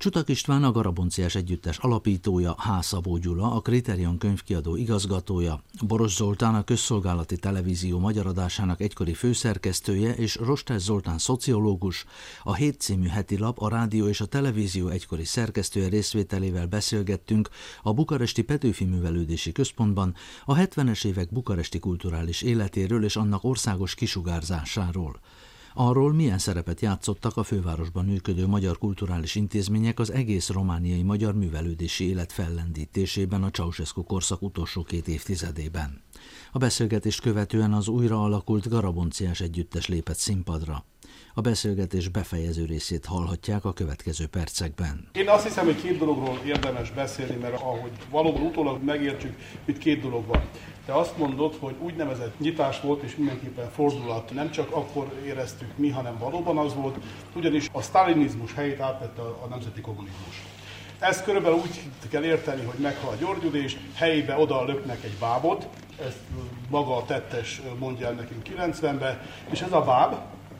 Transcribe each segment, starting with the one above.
Csutak István a Garabonciás Együttes alapítója, H. Szabó Gyula a Kriterion könyvkiadó igazgatója, Boros Zoltán a Közszolgálati Televízió magyar adásának egykori főszerkesztője és Rostás Zoltán szociológus, a Hét című hetilap, a Rádió és a Televízió egykori szerkesztője részvételével beszélgettünk a Bukaresti Petőfi Művelődési Központban a 70-es évek bukaresti kulturális életéről és annak országos kisugárzásáról. Arról, milyen szerepet játszottak a fővárosban működő magyar kulturális intézmények az egész romániai magyar művelődési élet fellendítésében a Ceausescu korszak utolsó 2 évtizedében. A beszélgetést követően az újra alakult Garabonciás Együttes lépett színpadra. A beszélgetés befejező részét hallhatják a következő percekben. Én azt hiszem, hogy 2 dologról érdemes beszélni, mert ahogy valóban utólag megértsük, itt 2 dolog van. Te azt mondod, hogy úgynevezett nyitás volt, és mindenképpen fordulat. Nem csak akkor éreztük mi, hanem valóban az volt, ugyanis a sztálinizmus helyét átvette a nemzeti kommunizmus. Ezt körülbelül úgy kell érteni, hogy meghal a gyógyulés, helyébe oda löknek egy bábot, ezt maga a tettes mondja el nekünk 90-ben, és ez a báb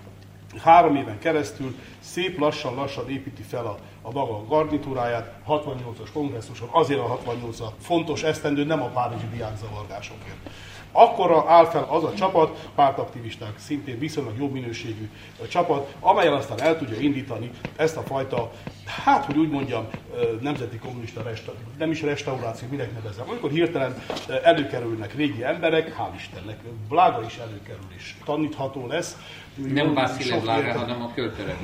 3 éven keresztül szép lassan építi fel a maga garnitúráját, 68-as kongresszuson, azért a 68 a fontos esztendő, nem a párizsi diákzavargásokért. Akkorra áll fel az a csapat, pártaktivisták, szintén viszonylag jobb minőségű csapat, amelyen aztán el tudja indítani ezt a fajta, hogy úgy mondjam, nemzeti kommunista nem is restauráció, minek nevezem. Amikor hirtelen előkerülnek régi emberek, hál' Istennek, Blága is előkerül és tanítható lesz. Nem Vasilij Blága, hanem a költőre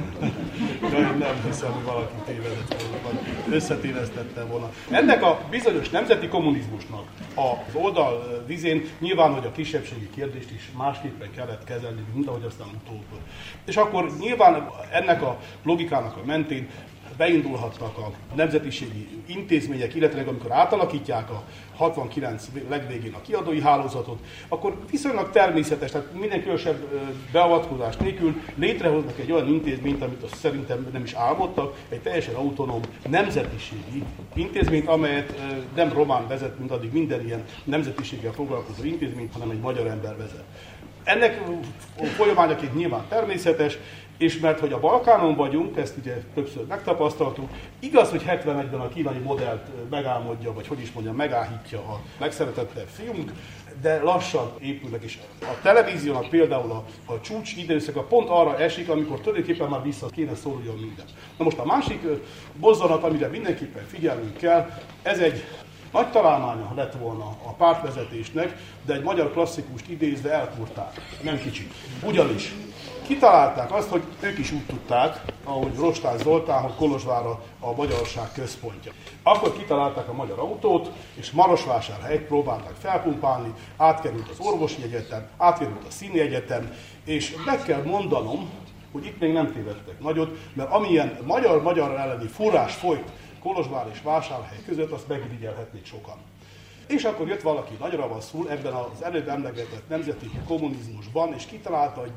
Én nem hiszem, hogy valaki tévedett volna, vagy összetévesztette volna. Ennek a bizonyos nemzeti kommunizmusnak az oldal vizén nyilván, hogy a kisebbségi kérdést is másképpen kellett kezelni, mint ahogy aztán utóbb. És akkor nyilván ennek a logikának a mentén beindulhatnak a nemzetiségi intézmények, illetve amikor átalakítják a 69 legvégén a kiadói hálózatot, akkor viszonylag természetes, tehát minden különösebb beavatkozás nélkül létrehoznak egy olyan intézményt, amit azt szerintem nem is álmodtak, egy teljesen autonóm nemzetiségi intézményt, amelyet nem román vezet, mint addig minden ilyen nemzetiséggel foglalkozó intézményt, hanem egy magyar ember vezet. Ennek folyamányaként nyilván természetes, és mert hogy a Balkánon vagyunk, ezt ugye többször megtapasztaltuk, igaz, hogy 71-ben a kínai modellt megálmodja, vagy hogy is mondjam, megállítja a legszeretettebb fiunk, de lassan épülnek is. A televíziónak például a csúcs időszaka pont arra esik, amikor tulajdonképpen már vissza kéne szóljon minden. Na most a másik mozzanat, amire mindenképpen figyelnünk kell, ez egy nagy találmánya lett volna a pártvezetésnek, de egy magyar klasszikust idézve elkurták. Nem kicsit. Ugyanis kitalálták azt, hogy ők is úgy tudták, ahogy Rostás Zoltán, hogy Kolozsvár a magyarság központja. Akkor kitalálták a magyar autót, és Marosvásárhelyt próbálták felpumpálni, átkerült az orvosi egyetem, átkerült a színi egyetem, és meg kell mondanom, hogy itt még nem tévedtek nagyot, mert amilyen magyar elleni fúrás folyt Kolozsvár és Vásárhely között, azt megirigyelhetnék sokan. És akkor jött valaki nagy ravaszul ebben az előbb emlegetett nemzeti kommunizmusban, és kitalálta, hogy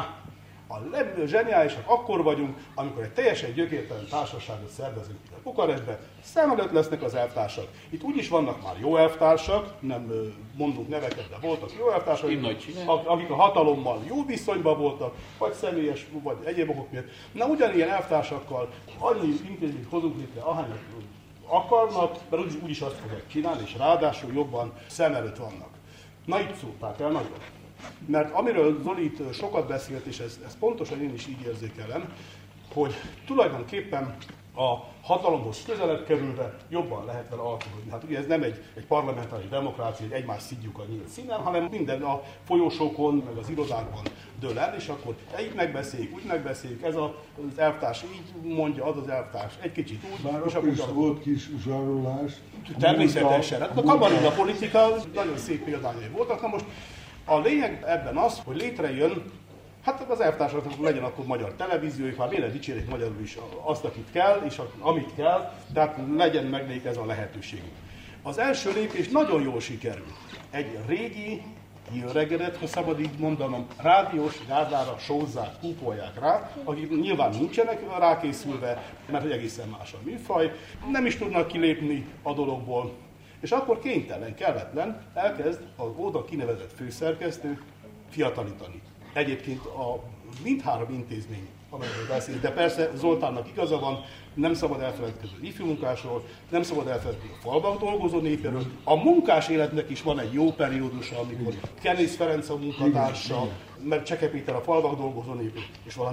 a zseniálisak akkor vagyunk, amikor egy teljesen gyökértelen társaságot szervezünk a Bukarestbe, szem előtt lesznek az elvtársak. Itt úgyis vannak már jó elvtársak, nem mondunk neveket, de voltak jó elvtársak, akik a hatalommal jó viszonyban voltak, vagy személyes, vagy egyéb okok miatt. Na ugyanilyen elvtársakkal annyi intézményt hozunk létre, ahányat akarnak, mert úgyis azt fogják csinálni, és ráadásul jobban szem előtt vannak. Na itt szúrták el nagyon. Mert amiről Zoli itt sokat beszélt, és ez pontosan én is így érzékelem, hogy tulajdonképpen a hatalomhoz közelebb kerülve jobban lehet vele alkalmazni. Hát ugye ez nem egy parlamentáris demokrácia, hogy egymást szidjuk a nyílt színen, hanem minden a folyosókon, meg az irodákban dől el, és akkor így megbeszéljük, úgy megbeszéljük, ez az elvtárs így mondja, az az elvtárs egy kicsit úgy. Már akkor is volt kis zsarolás. Természetesen. A kamarilla politika nagyon szép példányai voltak. Na most a lényeg ebben az, hogy létrejön, hát az elvtársaknak legyen akkor magyar televíziójuk, már miért dicsérik magyarul is azt, akit kell, és amit kell, tehát legyen meg nekik ez a lehetőségük. Az első lépés nagyon jól sikerül. Egy régi hírregedet, ha szabad így mondanom, rádiós gárdára sózzák, kúpolják rá, akik nyilván nincsenek rákészülve, mert hogy egészen más a műfaj, nem is tudnak kilépni a dologból. És akkor kénytelen, kelletlen elkezd az oda kinevezett főszerkesztő fiatalítani. Egyébként a mindhárom intézmény amelyről beszél. De persze Zoltánnak igaza van, nem szabad elfeledkezni az ifjú munkásról, nem szabad elfeledkezni a falban dolgozó népéről. A munkás életnek is van egy jó periódusa, amikor Kenész Ferenc a munkatársa, mert Cseke Péter a falvak dolgozó népű, és van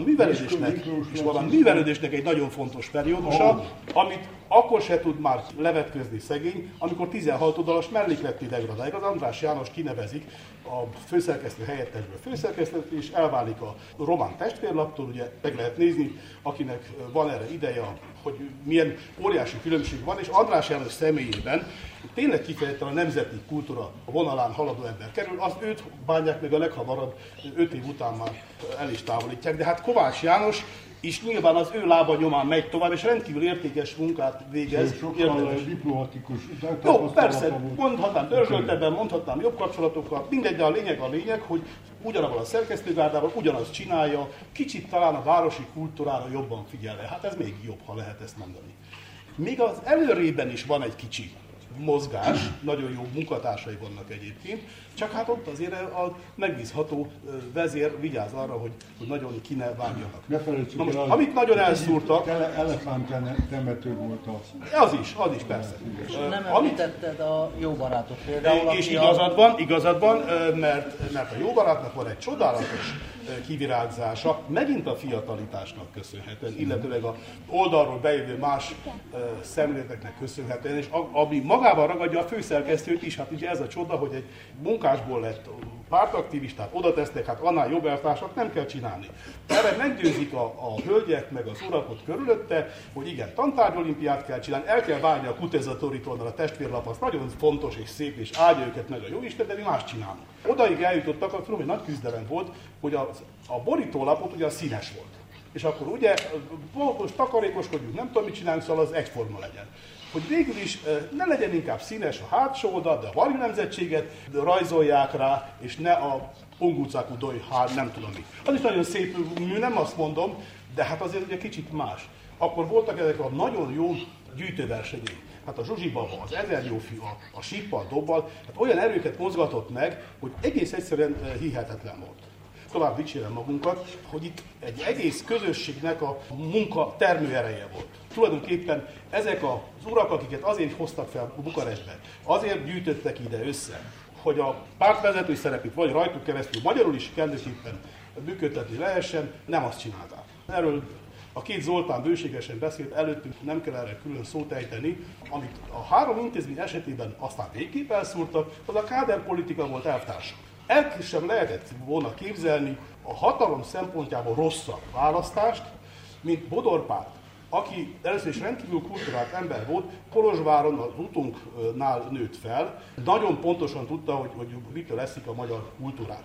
a művelődésnek egy nagyon fontos periódusa, amit akkor se tud már levetközni szegény, amikor 16 oldalas mellékletté degradálják. Az András János kinevezik a főszerkesztő helyettesből főszerkesztő, és elválik a román testvérlaptól, ugye meg lehet nézni, akinek van erre ideje, hogy milyen óriási különbség van, és András János személyében tényleg kifejezetten a nemzeti kultúra vonalán haladó ember kerül, az őt bánják meg a leghamarabb 5 év után már el is távolítják, de hát Kovács János is nyilván az ő lába nyomán megy tovább, és rendkívül értékes munkát végez. Sokkal diplomatikus. Jó, persze, mondhatnám dörzsöltebben, mondhatnám jobb kapcsolatokkal, mindegy, de a lényeg, hogy ugyanabban a szerkesztőgárdában ugyanazt csinálja, kicsit talán a városi kultúrára jobban figyel le. Hát ez még jobb, ha lehet ezt mondani. Még az előrében is van egy kicsi mozgás, nagyon jó munkatársai vannak egyébként, csak hát ott azért a megbízható vezér vigyáz arra, hogy nagyon ki ne vágjanak. Ne felejtsük na most, el, amit nagyon elszúrtak... Elefánt temető volt az. Az is persze. Nem említetted a Jó Barátot például. És igazad van, mert a Jó Barátnak van egy csodálatos kivirágzása, megint a fiatalitásnak köszönhetően, illetőleg a oldalról bejövő más szemléleteknek köszönhetően, és ami magával ragadja a főszerkesztőt is, hát ugye ez a csoda, hogy egy munkásból lett pártaktivistát, oda tesznek, hát annál jobb elvtársat nem kell csinálni. Erre meggyőzik a hölgyek meg az urak ott körülötte, hogy igen, tantárgyolimpiát kell csinálni, el kell válni a Kutezatoritonnal, a testvérlap, az nagyon fontos és szép, és áldja őket meg a jóisten, de mi más csinálunk. Odaig eljutottak, akkor hogy nagy küzdelem volt, hogy a borítólapot ugye a színes volt. És akkor ugye, most takarékoskodjunk, nem tudom, mit csinálunk, szóval az egyforma legyen. Hogy végül is ne legyen inkább színes a hátsó oldal, de a varjú nemzetséget rajzolják rá, és ne a Ongucaku Doi, nem tudom mi. Az is nagyon szép mű, nem azt mondom, de hát azért ugye kicsit más. Akkor voltak ezek a nagyon jó gyűjtőversenyek. Hát a Zsuzsi baba, az 1000 jó fiú, a síppal, dobbal, hát olyan erőket mozgatott meg, hogy egész egyszerűen hihetetlen volt. Tovább dicsérem magunkat, hogy itt egy egész közösségnek a munka termőereje volt. Tulajdonképpen ezek az urak, akiket azért hoztak fel Bukarestbe, azért gyűjtöttek ide össze, hogy a pártvezetői szerepét vagy rajtuk keresztül magyarul is kellőképpen működtetni lehessen, nem azt csinálták. Erről a két Zoltán bőségesen beszélt, előttünk nem kell erre külön szót ejteni, amit a három intézmény esetében aztán végképp elszúrtak, az a káderpolitika volt elvtársa. El sem lehetett volna képzelni a hatalom szempontjából rosszabb választást, mint Bodor Pál, aki először is rendkívül kulturált ember volt, Kolozsváron az utunknál nőtt fel, nagyon pontosan tudta, hogy mitől eszik a magyar kultúrát.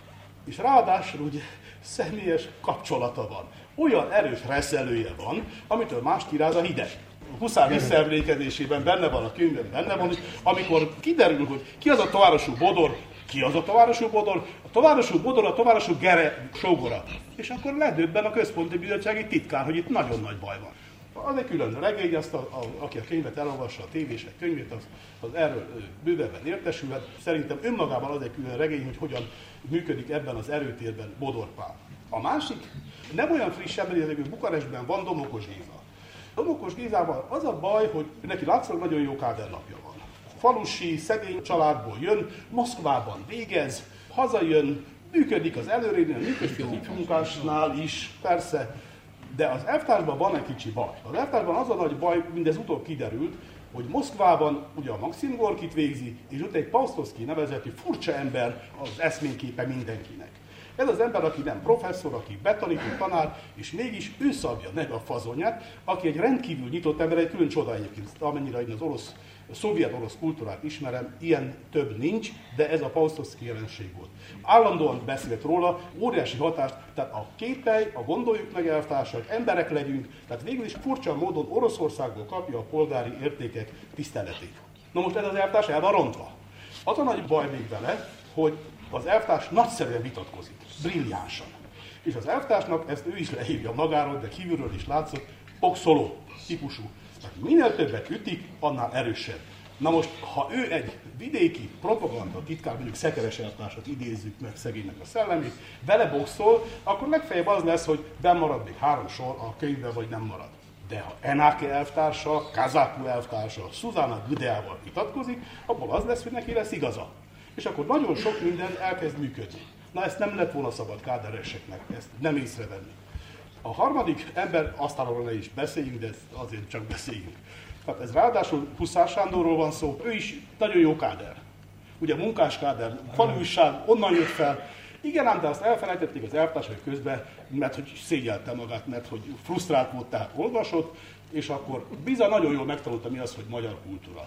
És ráadásul ugye személyes kapcsolata van. Olyan erős reszelője van, amitől mást kiráz a hideg. Huszár visszaemlékezésében benne van a könyvben, benne van, hogy amikor kiderül, hogy ki az a továrosú Bodor, ki az a továrosú Bodor? A továrosú Bodor, a továrosú Gere sógora. És akkor ledöbben a központi bizottsági titkár, hogy itt nagyon nagy baj van. Az egy külön regény, azt aki a könyvet elolvassa, a tévések könyvét, az erről bővebben értesülhet. Szerintem önmagában az egy külön regény, hogy hogyan működik ebben az erőtérben Bodor Pál. A másik, nem olyan friss ember, hogy Bukarestben van Domokos Géza. Domokos Gézával az a baj, hogy neki látszólag nagyon jó káderlapja van. Falusi, szegény családból jön, Moszkvában végez, hazajön, működik az előrénél, működik az ifjúmunkásnál is, persze, de az elvtársban van egy kicsi baj. Az elvtársban az a nagy baj, mindez utóbb kiderült, hogy Moszkvában ugye a Maxim Gorkit végzi, és ott egy Pausztoszki nevezetű furcsa ember az eszményképe mindenkinek. Ez az ember, aki nem professzor, aki betanító tanár, és mégis ő szabja meg a fazonját, aki egy rendkívül nyitott ember, egy külön csoda egyébként, amennyire én az szovjet-orosz kultúrát ismerem, ilyen több nincs, de ez a Pausztoszki jelenség volt. Állandóan beszélt róla, óriási hatást, tehát a kételj, a gondoljuk meg elvtársak, emberek legyünk, tehát végül is furcsa módon Oroszországból kapja a polgári értékek tiszteletét. Na most ez az elvtárs el van rontva. Az a nagy baj még vele, hogy az elvtárs nagyszerűen vitatkozik, brilliánsan. És az elvtársnak, ezt ő is leírja magáról, de kívülről is látszott, boxoló típusú. Tehát minél többet ütik, annál erősebb. Na most, ha ő egy vidéki propaganda titkár, mondjuk Szekeres elvtársat idézzük meg szegénynek a szellemét, vele boxol, akkor legfeljebb az lesz, hogy bemarad még 3 sor a könyvben, vagy nem marad. De ha Enáke elvtársa, Kazaku elvtársa, Szuzana Gudeával vitatkozik, abból az lesz, hogy neki lesz igaza. És akkor nagyon sok minden elkezd működni. Na ezt nem lett volna szabad kádereseknek, ezt nem észrevenni. A harmadik ember, aztán arról ne is beszéljünk, de azért csak beszéljünk. Tehát ez ráadásul Huszár Sándorról van szó, ő is nagyon jó káder. Ugye munkáskáder, faluújság, onnan jött fel. Igen, ám de azt elfelejtették az elvtársak közben, mert hogy szégyelte magát, mert hogy frusztrált volt, tehát olvasott, és akkor bizony nagyon jól megtanulta, mi az, hogy magyar kultúra.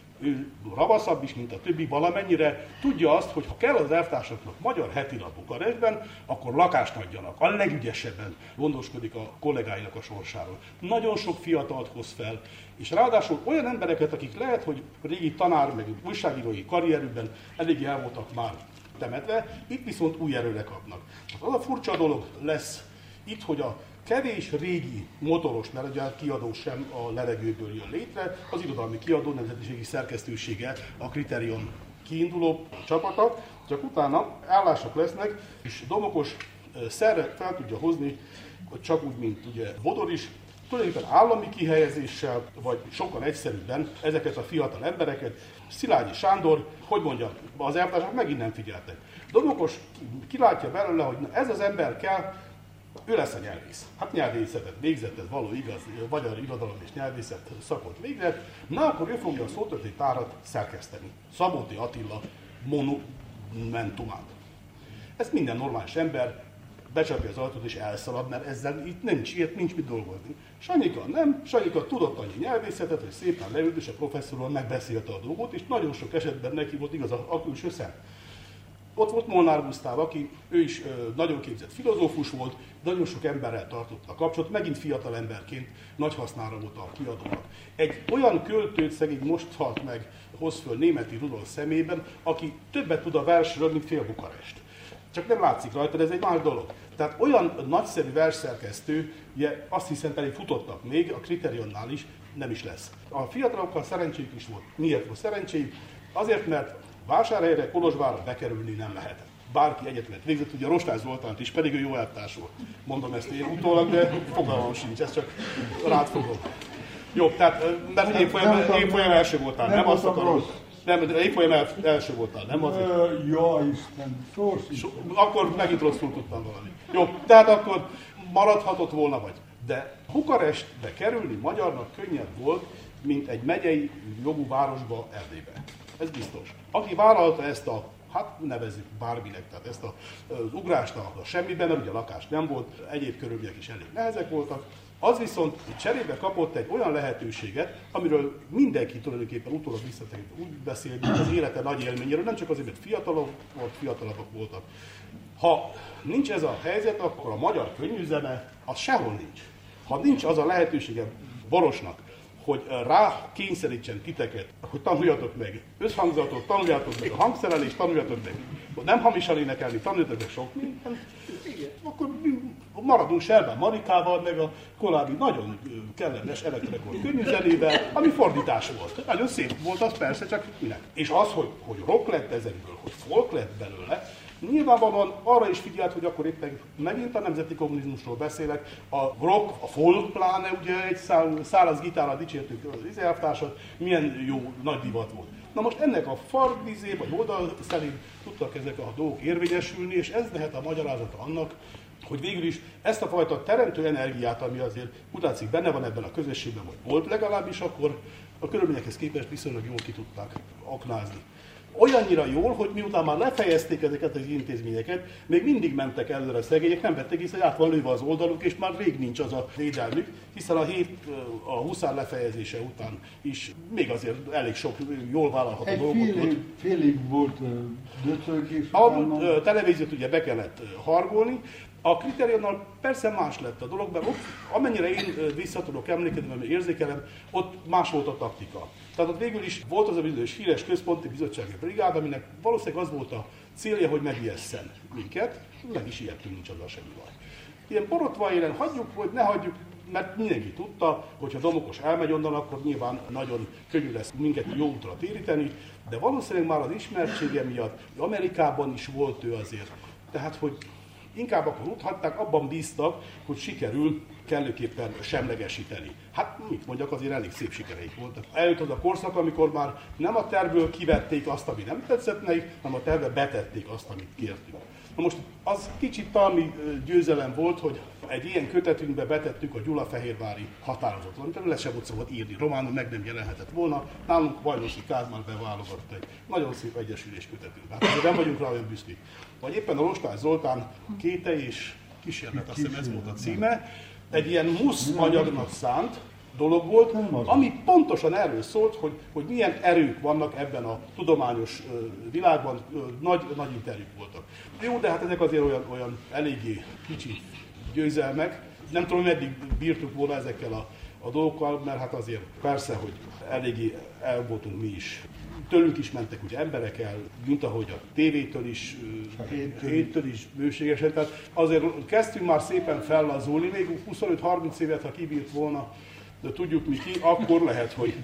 Ő ravaszabb is, mint a többi, valamennyire tudja azt, hogy ha kell az elvtársaknak magyar hetilap Bukarestben, akkor lakást adjanak. A legügyesebben gondoskodik a kollégáinak a sorsáról. Nagyon sok fiatalt hoz fel, és ráadásul olyan embereket, akik lehet, hogy régi tanár, meg újságírói karrierükben eléggé el voltak már temetve, itt viszont új erőre kapnak. Az a furcsa dolog lesz itt, hogy a kevés régi motoros, mert ugye a kiadó sem a levegőből jön létre, az irodalmi kiadó nemzetiségi szerkesztősége a Kriterion kiinduló csapata, csak utána állások lesznek, és Domokos szerre fel tudja hozni, hogy csak úgy, mint ugye Bodor is, tulajdonképpen állami kihelyezéssel, vagy sokkal egyszerűbben ezeket a fiatal embereket. Szilágyi Sándor, hogy mondjam, az elvtársak megint nem figyeltek. Domokos kilátja belőle, hogy na, ez az ember kell, ő lesz a nyelvész. Hát nyelvészetet végzett, ez való igaz, magyar irodalom és nyelvészet szakot végzett. Na akkor ő fogja a szótörténeti tárat szerkeszteni. Szabóti Attila monumentumát. Ezt minden normális ember becsapja az ajtót és elszalad, mert ezzel itt nincs mit dolgozni. Sanyika nem, Sanyika tudott annyi nyelvészetet, hogy szépen leült, és a professzorral megbeszélte a dolgot, és nagyon sok esetben neki volt igaz a külső szem. Ott volt Molnár Gusztáv, aki ő is nagyon képzett filozófus volt, nagyon sok emberrel tartotta a kapcsolatot, megint fiatal emberként nagy hasznára volt a kiadónak. Egy olyan költőt szegény most halt meg, hoz föl Németi Rudolf szemében, aki többet tud a versről, mint fél Bukarest. Csak nem látszik rajta, de ez egy más dolog. Tehát olyan nagyszerű versszerkesztő, ugye azt hiszem pedig futottak még, a Kriterionnál is, nem is lesz. A fiatalokkal szerencséjük is volt. Miért volt szerencséjük? Azért, mert Vásárhelyre, Kolozsvárra bekerülni nem lehetett. Bárki egyetemet végzett, ugye Rostály Zoltánt is, pedig ő jó elvtárs volt. Mondom ezt én utólag, de fogalmam sincs, ezt csak rád fogom. Jó, tehát, mert én folyam első voltál, nem azt akarom. Nem, én folyam első voltál, nem azért. Ja, Isten, akkor megint rosszul tudtam valami. Jó, tehát akkor maradhatott volna vagy. De Bukarestbe kerülni magyarnak könnyebb volt, mint egy megyei jogú városba, Erdélybe. Ez biztos. Aki vállalta ezt a, hát nevezzük bárminek, tehát ezt az ugrást a semmiben, mert ugye lakást nem volt, egyéb körülmények is elég nehezek voltak, az viszont cserébe kapott egy olyan lehetőséget, amiről mindenki tulajdonképpen utólag visszatérít úgy beszél, mint az élete nagy élményéről, nem csak azért, mert fiatalabbak voltak. Ha nincs ez a helyzet, akkor a magyar könnyűzene az sehol nincs. Ha nincs az a lehetősége Borosnak, hogy rá kényszerítsen titeket, hogy tanuljatok meg összhangzatot, tanuljátok meg a hangszerelést, tanuljátok meg nem hamisan énekelni, tanuljatok meg sok mindent, akkor maradunk Selbán Marikával, meg a korábbi nagyon kellemes elektrikor könnyűzenével, ami fordítás volt. Nagyon szép volt az persze, csak minek. És az, hogy rock lett ezekből, hogy folk lett belőle, nyilvánvalóan arra is figyelt, hogy akkor éppen megint a nemzeti kommunizmusról beszélek, a rock, a folk pláne, ugye egy száraz gitárral dicsértük az elvtársat, milyen jó nagy divat volt. Na most ennek a fardvizé, vagy oldal szerint tudtak ezek a dolgok érvényesülni, és ez lehet a magyarázata annak, hogy végül is ezt a fajta teremtő energiát, ami azért úgy látszik benne van ebben a közösségben, vagy volt legalábbis, akkor a körülményekhez képest viszonylag jól ki tudták aknázni. Olyannyira jól, hogy miután már lefejezték ezeket az intézményeket, még mindig mentek előre a szegények, nem vették észre, hogy át van lőve az oldaluk, és már rég nincs az a védelmük, hiszen a Huszár lefejezése után is még azért elég sok jól vállalható dolgot volt. Félig volt döcölgés. A televíziót ugye be kellett hargolni. A Kriterionnal persze más lett a dolog, mert ott, amennyire én vissza tudok emlékezni, mert érzékelem, ott más volt a taktika. Tehát ott végül is volt az a bizonyos híres központi bizottsági brigád, aminek valószínűleg az volt a célja, hogy megijesszen minket, meg is ijedtünk, nincs azzal semmi baj. Ilyen borotva élen hagyjuk, vagy ne hagyjuk, mert mindenki tudta, hogy ha Domokos elmegy onnan, akkor nyilván nagyon könnyű lesz minket jó útra téríteni, de valószínűleg már az ismertsége miatt, hogy Amerikában is volt ő azért. Tehát, hogy inkább akkor uthatták, abban bíztak, hogy sikerül kellőképpen semlegesíteni. Hát mit mondjak, azért elég szép sikereik voltak. Eljött az a korszak, amikor már nem a tervből kivették azt, ami nem tetszett nekik, hanem a tervbe betették azt, amit kértünk. Na most az kicsit talmi győzelem volt, hogy egy ilyen kötetünkbe betettük a gyulafehérvári határozatot, amit le sem volt szabad írni, románul meg nem jelenhetett volna, nálunk Bajnosi Kázmán beválogott egy nagyon szép egyesülés kötetünk. Hát azért nem vagyunk rá olyan büszkék. Vagy éppen a Rostás Zoltán Kéte és kísérlet, azt hiszem ez volt a címe, egy ilyen musz anyagnak szánt dolog volt, ami pontosan erről szólt, hogy milyen erők vannak ebben a tudományos világban, nagy interjúk voltak. Jó, de hát ezek azért olyan eléggé kicsi győzelmek. Nem tudom, meddig bírtuk volna ezekkel a dolgokkal, mert hát azért persze, hogy eléggé el voltunk mi is. Tőlünk is mentek ugye emberek el, mint ahogy a tévétől is, héttől is bőségesen. Tehát azért kezdtünk már szépen fellazulni, még 25-30 évet, ha kibírt volna, de tudjuk mi ki, akkor lehet, hogy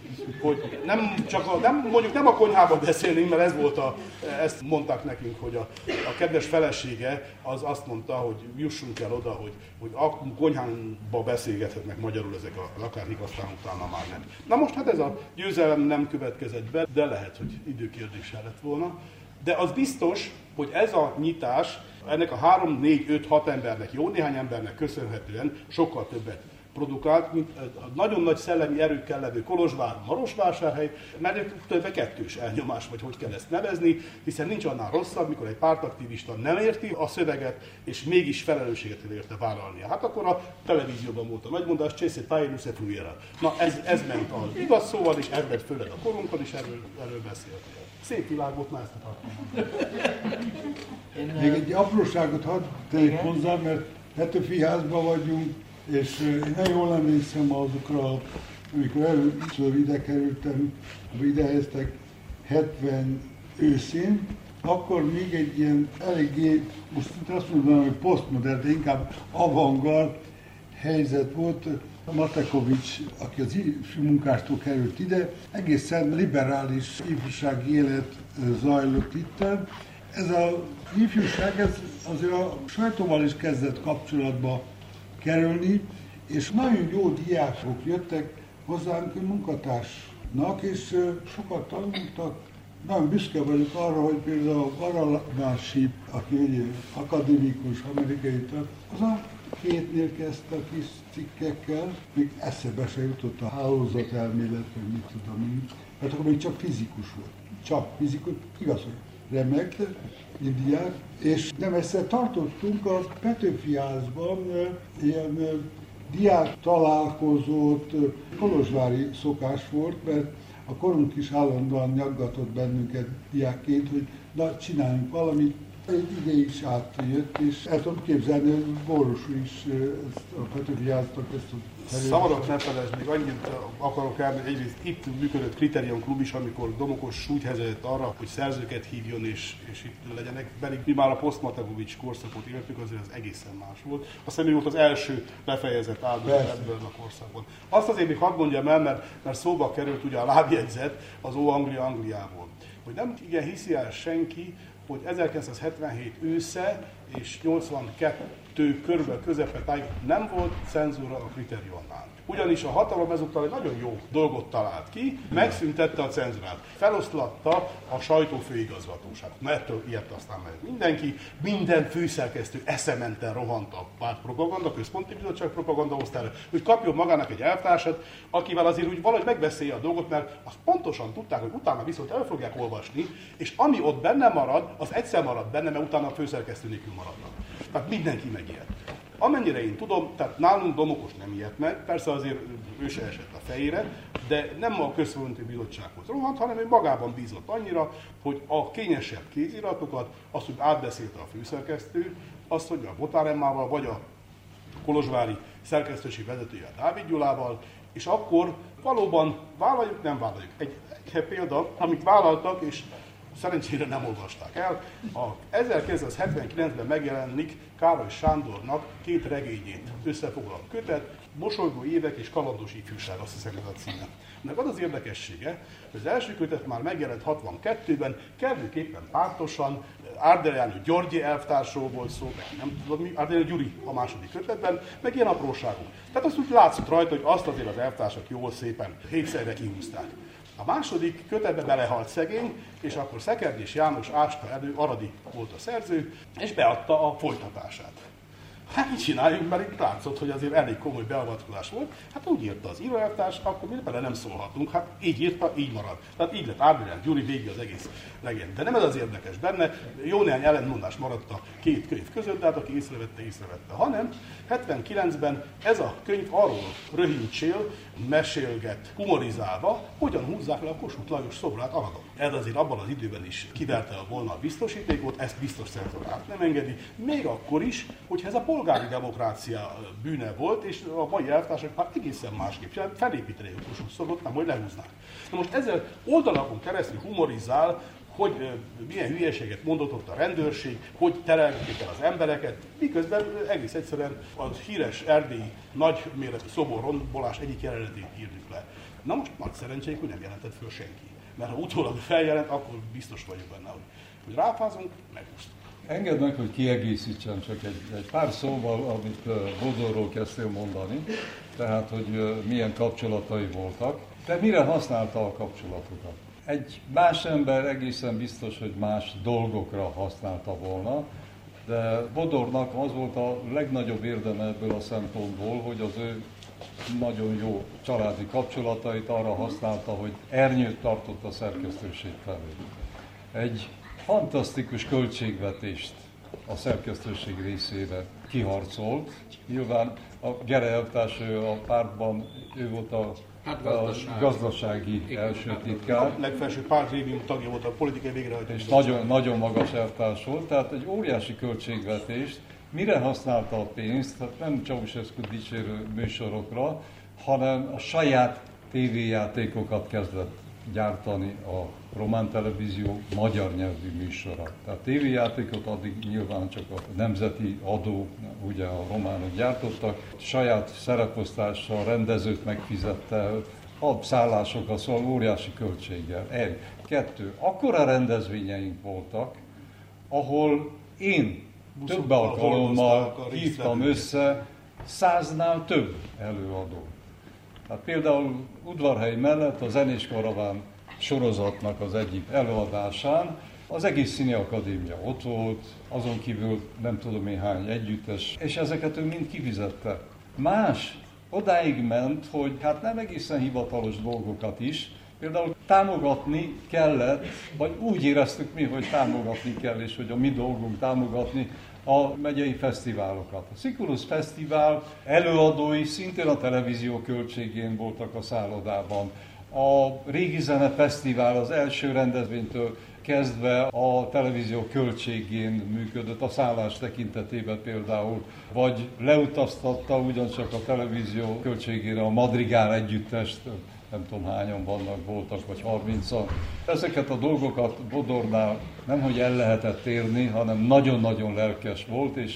nem a konyhában beszélnénk, mert ezt mondták nekünk, hogy a kedves felesége az azt mondta, hogy jussunk el oda, hogy a konyhánba beszélgethetnek magyarul ezek a lakárnik, aztán utána már nem. Na most hát ez a győzelem nem következett be, de lehet, hogy időkérdéssel lett volna. De az biztos, hogy ez a nyitás ennek a 3-4-5-6 embernek, jó néhány embernek köszönhetően sokkal többet produkált, mint a nagyon nagy szellemi erőkkel levő Kolozsvár, Marosvásárhely, mert többe kettős elnyomás, vagy hogy kell ezt nevezni, hiszen nincs annál rosszabb, mikor egy pártaktivista nem érti a szöveget, és mégis felelősséget érte vállalnia. Hát akkor a televízióban volt a nagymondás, Csészé Tájénusze Fluera. Na ez ment az igaz szóval, és ez lett főleg a korunkon, és erről beszéltél. Szép világ volt, már ezt akartam. Még egy apróságot hadd tegyek hozzá, mert Petőfi házban vagyunk, és én nagyon jól emlékszem azokra, amikor először ide kerültem, ide helyeztek 70 őszén, akkor még egy ilyen eléggé, most azt mondanám, hogy posztmodern, de inkább avantgard helyzet volt. Matekovics, aki az ifjú munkástól került ide, egészen liberális ifjúsági élet zajlott itt. Ez az ifjúság azért a sajtóval is kezdett kapcsolatba kerülni, és nagyon jó diákok jöttek hozzánk munkatársnak, és sokat tanultak. Nagyon büszke vagyok arra, hogy például Garanási, aki egy akadémikus amerikai, az a Kétnél kezdte a kis cikkekkel, még eszebe se jutott a hálózatelmélet, vagy mit tudom én, mert akkor még csak fizikus volt. Csak fizikus, igaz, hogy remek, diák, és nem egyszer tartottunk a Petőfi házban ilyen diák találkozót, kolozsvári szokás volt, mert a korunk is állandóan nyaggatott bennünket diákként, hogy na, csináljunk valamit. Egy ide is átjött, és el tudom képzelni, hogy Bóros is a Petőfi háznak ezt a Szabadok ne felejtsd, még annyit akarok elmenni, egyrészt itt működött Kriterion Klub is, amikor Domokos úgy helyezett arra, hogy szerzőket hívjon és itt legyenek, pedig mi már a Posztmatekovics korszakot éltük, azért az egészen más volt. Aztán ő volt az első befejezett áldozat ebből a korszakban. Azt azért még hadd mondjam el, mert szóba került ugye a lábjegyzet az Ó Anglia Angliából, hogy nem igen hiszi el senki, hogy 1977 ősze és 82 körülbelül közepetáig nem volt cenzúra a Kriterionnál. Ugyanis a hatalom ezúttal egy nagyon jó dolgot talált ki, megszüntette a cenzúrát, feloszlatta a sajtófőigazgatóságot. Na ettől ilyet aztán meg mindenki, minden főszerkesztő eszementen rohant a pártpropaganda, központi bizottság propaganda osztályra, hogy kapjon magának egy elvtársat, akivel azért úgy valahogy megbeszélje a dolgot, mert azt pontosan tudták, hogy utána viszont el fogják olvasni, és ami ott benne marad, az egyszer marad benne, mert utána a főszerkesztő nélkül maradnak. Tehát mindenki megijed. Amennyire én tudom, tehát nálunk Domokos nem ijedt meg, persze azért ő se esett a fejére, de nem a központi bizottsághoz rohant, hanem ő magában bízott annyira, hogy a kényesebb kéziratokat, azt, hogy átbeszélte a főszerkesztő, azt, hogy a Botár Emmával, vagy a kolozsvári szerkesztőség vezetője Dávid Gyulával, és akkor valóban vállaljuk, nem vállaljuk. Egy példa, amit vállaltak, és szerencsére nem olvasták el. A 1979-ben megjelenik Károly Sándornak 2 regényét összefoglaló kötet, Mosolygó évek és kalandos ifjúság, azt hiszem ez a címe. Ennek az az érdekessége, hogy az első kötet már megjelent 62-ben, kellőképpen pártosan, Árdeljány Györgyi elvtársról volt szó, meg nem tudom mi, Árdeljány Gyuri a második kötetben, meg ilyen apróságok. Tehát azt úgy látszott rajta, hogy azt azért az elvtársak jól szépen hétszerre kihúzták. A második kötetbe belehalt szegény, és akkor Szekerdés János ásta elő, Aradi volt a szerző, és beadta a folytatását. Hát mit csináljuk, mert itt látszott, hogy azért elég komoly beavatkozás volt. Hát úgy írta az íróelvtárs, akkor mi bele nem szólhatunk. Hát így írta, így marad. Tehát így lett Árdeljány Gyuri végig az egész legend. De nem ez az érdekes benne, jó néhány ellentmondás maradt a 2 könyv között, de hát aki észrevette, hanem 79-ben ez a könyv arról röhincsél, mesélget, humorizálva, hogyan húzzák le a Kossuth Lajos szobrát Aradon. Ez azért abban az időben is kiverte volna a biztosítékot, ezt biztos szerző át nem engedi, még akkor is, hogyha ez a polgári demokrácia bűne volt, és a mai elvtársak már egészen másképp felépítenék a Kossuth szobrot, nem, hogy lehúznák. Na most ezzel oldalakon keresztül humorizál, hogy milyen hülyeséget mondott ott a rendőrség, hogy terelgetik el az embereket, miközben egész egyszerűen a híres erdélyi nagyméretű szoborrombolás egyik jelenetét írjuk le. Na most nagy szerencsénk, hogy nem jelentett föl senki. Mert ha utólag feljelent, akkor biztos vagyok benne, hogy ráfázunk, megúsztuk. Engedd meg, hogy kiegészítsem csak egy pár szóval, amit Bodorról kezdtél mondani, tehát, hogy milyen kapcsolatai voltak. De mire használta a kapcsolatokat? Egy más ember egészen biztos, hogy más dolgokra használta volna, de Bodornak az volt a legnagyobb érdeme ebből a szempontból, hogy az ő nagyon jó családi kapcsolatait arra használta, hogy ernyőt tartott a szerkesztőség felé. Egy fantasztikus költségvetést a szerkesztőség részére kiharcolt. Nyilván a Gere elvtárs, a pártban, ő volt a gazdasági első titkár. A legfelső pártgrémium tagja volt, a politikai végrehajtó. És nagyon magas elvtárs volt, tehát egy óriási költségvetést. Mire használta a pénzt? Hát nem Ceausescu dicsérő műsorokra, hanem a saját tévéjátékokat kezdett gyártani a Román Televízió magyar nyelvű műsora. Tehát tévéjátékot addig nyilván csak a nemzeti adó, ugye a románok gyártottak, saját szereposztással rendezőt megfizette, szállásokkal, szóval óriási költséggel. 1. 2. Akkora rendezvényeink voltak, ahol én több alkalommal hívtam össze 100-nál több előadót. Hát például Udvarhely mellett a Zenés Karaván sorozatnak az egyik előadásán az egész Színi Akadémia ott volt, azon kívül nem tudom én hány együttes, és ezeket ő mind kifizette. Más odáig ment, hogy hát nem egészen hivatalos dolgokat is, például támogatni kellett, vagy úgy éreztük mi, hogy támogatni kell, és hogy a mi dolgunk támogatni a megyei fesztiválokat. A Siculus Fesztivál előadói szintén a televízió költségén voltak a szállodában. A Régi Zene Fesztivál az első rendezvénytől kezdve a televízió költségén működött, a szállás tekintetében például, vagy leutaztatta ugyancsak a televízió költségére a Madrigál együttest, nem tudom hányan voltak, vagy 30-an. Ezeket a dolgokat Bodornál nemhogy el lehetett érni, hanem nagyon-nagyon lelkes volt, és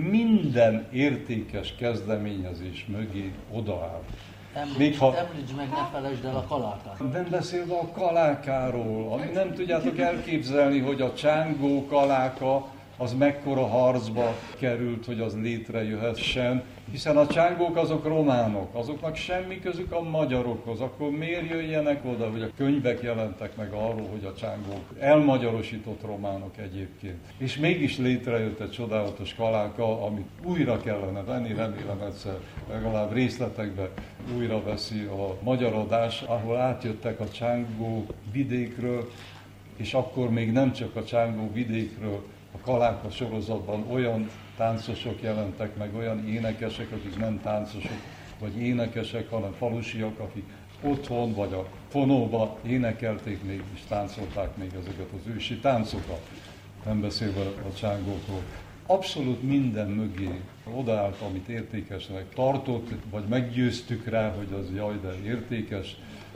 minden értékes kezdeményezés mögé odaállt. Említsd meg, ne felejtsd el a kalákát. Nem beszélve a kalákáról, ami nem tudjátok elképzelni, hogy a csángó kaláka az mekkora harcba került, hogy az létrejöhessen, hiszen a csángók azok románok, azoknak semmi közük a magyarokhoz, akkor miért jöjjenek oda, hogy a könyvek jelentek meg arról, hogy a csángók elmagyarosított románok egyébként. És mégis létrejött egy csodálatos kaláka, amit újra kellene venni, remélem egyszer legalább részletekbe újra veszi a magyar adás, ahol átjöttek a csángó vidékről, és akkor még nem csak a csángó vidékről, a Kaláka sorozatban olyan táncosok jelentek meg, olyan énekesek, akik nem táncosok vagy énekesek, hanem falusiak, akik otthon vagy a fonóba énekelték még és táncolták még ezeket az ősi táncokat, nem beszélve a csángókról. Abszolút minden mögé odaállt, amit értékesnek tartott, vagy meggyőztük rá, hogy az jaj, de értékes,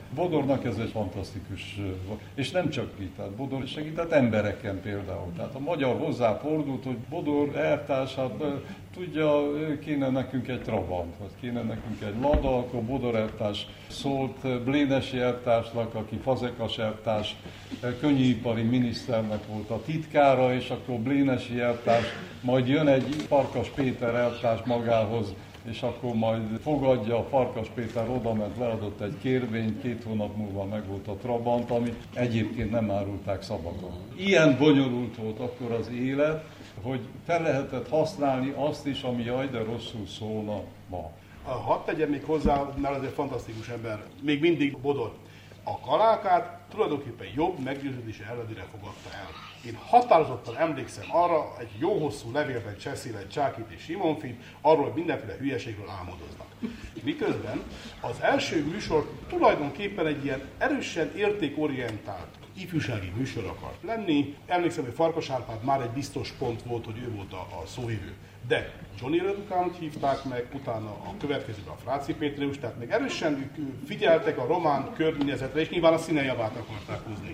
Bodornak ez egy fantasztikus, és nem csak itt, tehát Bodor segített embereken például. Tehát a magyar hozzáfordult, hogy Bodor elvtárs, hát tudja, kéne nekünk egy Trabant, vagy kéne nekünk egy Lada, akkor Bodor elvtárs szólt Blénesi elvtársnak, aki Fazekas elvtárs könnyűipari miniszternek volt a titkára, és akkor Blénesi elvtárs, majd jön egy Farkas Péter elvtárs magához, és akkor majd fogadja, a Farkas Péter odament, leadott egy kérvényt, 2 hónap múlva megvolt a Trabant, amit egyébként nem árulták szabadon. Ilyen bonyolult volt akkor az élet, hogy fel lehetett használni azt is, ami jaj, de rosszul szólna ma. Hadd tegyem még hozzá, mert ez egy fantasztikus ember, még mindig Bodor. A Kalákát tulajdonképpen jobb meggyőződése ellenére fogadta el. Én határozottan emlékszem arra, egy jó hosszú levélben Cseszélet, Csákit és Simonfit, arról, hogy mindenféle hülyeségről álmodoznak. Miközben az első műsor tulajdonképpen egy ilyen erősen értékorientált ifjúsági műsor akart lenni. Emlékszem, hogy Farkas Árpád már egy biztos pont volt, hogy ő volt a szóvivő. De Johnny Redukánot hívták meg, utána a következőben a Fráci Pétreus, tehát még erősen figyeltek a román környezetre, és nyilván a színejavát akarták húzni.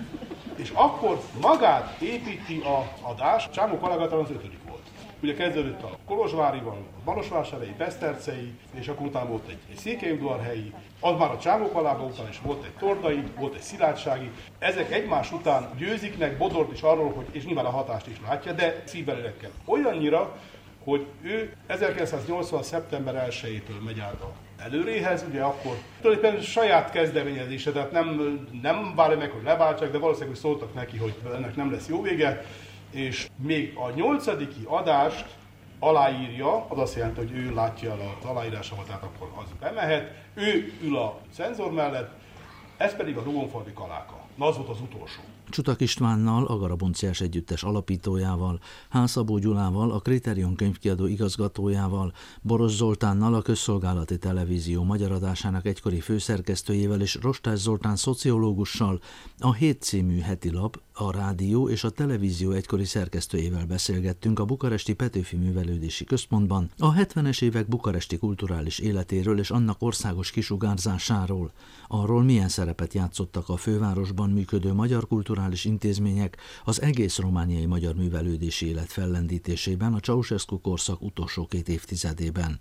És akkor magát építi a adás, Csámó Kalága talán az 5. volt. Ugye kezdődött a Kolozsvárival, a Marosvásárhelyi, Besztercei, és akkor utána volt egy Székelyudvarhelyi, az már a Csámó Kalága után is volt egy Tordai, volt egy Szilágysági. Ezek egymás után győzik meg Bodort is arról, hogy, és nyilván a hatást is látja, de szívvelélekkel. Olyannyira, hogy ő 1980. szeptember 1-től megy át a előréhez, ugye akkor tulajdonképpen saját kezdeményezése, tehát nem várja meg, hogy leváltsák, de valószínűleg hogy szóltak neki, hogy ennek nem lesz jó vége, és még a 8. adást aláírja, az azt jelenti, hogy ő látja el az aláírásomat, tehát akkor az bemehet, ő ül a szenzor mellett, ez pedig a Dugonfalvi Kaláka. Na, az volt az utolsó. Csutak Istvánnal, a Garabonciás Együttes alapítójával, Hászabó Gyulával, a Kriterion könyvkiadó igazgatójával, Boros Zoltánnal, a Közszolgálati Televízió magyar adásának egykori főszerkesztőjével és Rostás Zoltán szociológussal a Hét című heti lap, a rádió és a televízió egykori szerkesztőjével beszélgettünk a bukaresti Petőfi Művelődési Központban a 70-es évek bukaresti kulturális életéről és annak országos kisugárzásáról, arról milyen szerepet játszottak a fővárosban működő magyar kulturális intézmények az egész romániai magyar művelődési élet fellendítésében a Ceausescu korszak utolsó 2 évtizedében.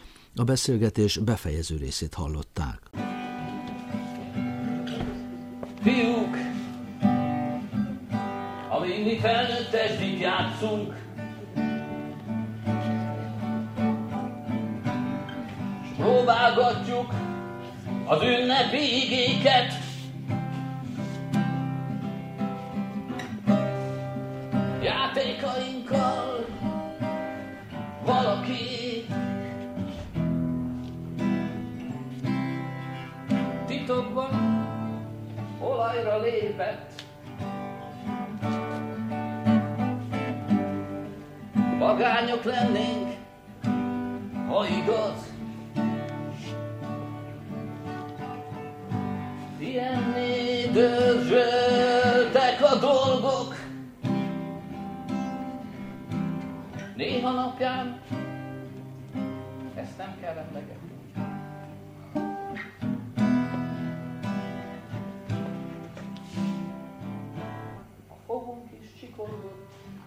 A beszélgetés befejező részét hallották. Fiúk, amíg mi felnőttesdik játszunk, s próbálgatjuk az ünnepi igéket, játékainkkal valaki titokban olajra lépett. Vagányok lennénk, ha igaz. Ilyenné dörzsöltek a dolgok. Néha napján ezt nem kell emlegetni. A fogunk is csikorgott.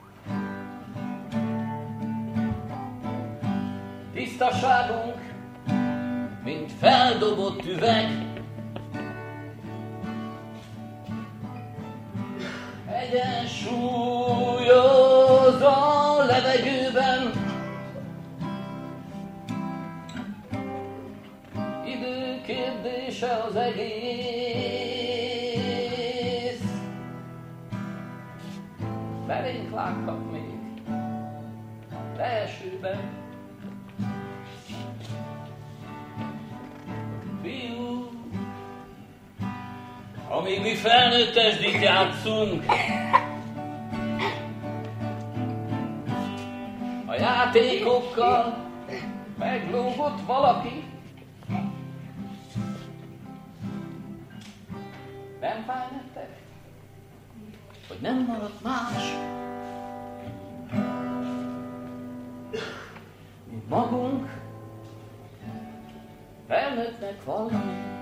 Tisztaságunk, mint feldobott üveg. Egyensúlyoz a levegőben. Idő kérdése az egész. Belénk vágtak még leesőben. Fiú, amíg mi felnőttesdik játszunk, a játékokkal meglógott valaki. Nem fáj nektek, hogy nem maradt más, mint magunk felnőttnek valami.